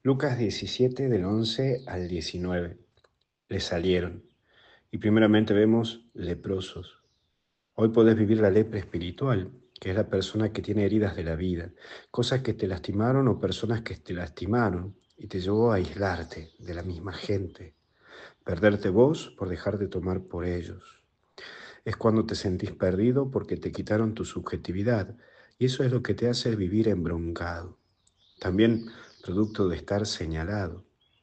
Lucas 17 del 11 al 19. Le salieron. Y primeramente vemos leprosos. Hoy podés vivir la lepra espiritual, que es la persona que tiene heridas de la vida, cosas que te lastimaron o personas que te lastimaron y te llevó a aislarte de la misma gente, perderte vos por dejar de tomar por ellos. Es cuando te sentís perdido porque te quitaron tu subjetividad y eso es lo que te hace vivir embroncado. También producto de estar señalado.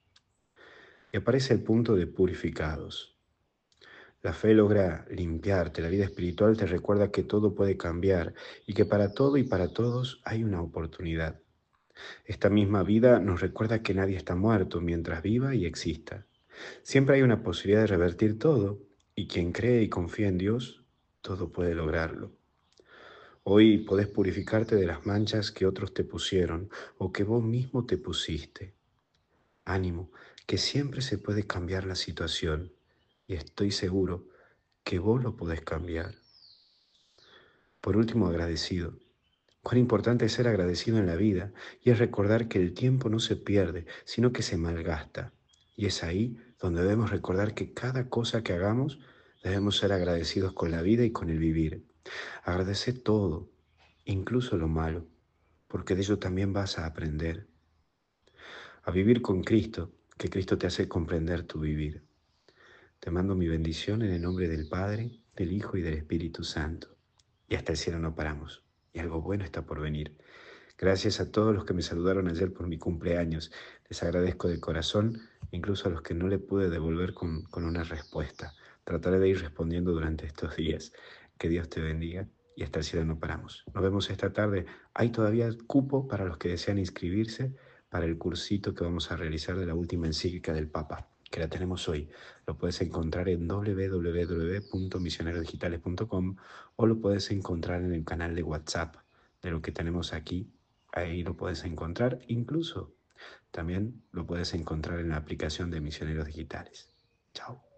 Y aparece el punto de purificados. La fe logra limpiarte, la vida espiritual te recuerda que todo puede cambiar y que para todo y para todos hay una oportunidad. Esta misma vida nos recuerda que nadie está muerto mientras viva y exista. Siempre hay una posibilidad de revertir todo y quien cree y confía en Dios, todo puede lograrlo. Hoy podés purificarte de las manchas que otros te pusieron o que vos mismo te pusiste. Ánimo, que siempre se puede cambiar la situación y estoy seguro que vos lo podés cambiar. Por último, agradecido. Cuán importante es ser agradecido en la vida y es recordar que el tiempo no se pierde, sino que se malgasta. Y es ahí donde debemos recordar que cada cosa que hagamos debemos ser agradecidos con la vida y con el vivir. Agradece todo, incluso lo malo, porque de ello también vas a aprender. A vivir con Cristo, que Cristo te hace comprender tu vivir. Te mando mi bendición en el nombre del Padre, del Hijo y del Espíritu Santo. Y hasta el cielo no paramos. Y algo bueno está por venir. Gracias a todos los que me saludaron ayer por mi cumpleaños. Les agradezco de corazón, incluso a los que no le pude devolver con una respuesta. Trataré de ir respondiendo durante estos días. Que Dios te bendiga y hasta el cielo no paramos. Nos vemos esta tarde. Hay todavía cupo para los que desean inscribirse para el cursito que vamos a realizar de la última encíclica del Papa, que la tenemos hoy. Lo puedes encontrar en www.misionerodigitales.com o lo puedes encontrar en el canal de WhatsApp de lo que tenemos aquí. Ahí lo puedes encontrar. Incluso también lo puedes encontrar en la aplicación de Misioneros Digitales. Chao.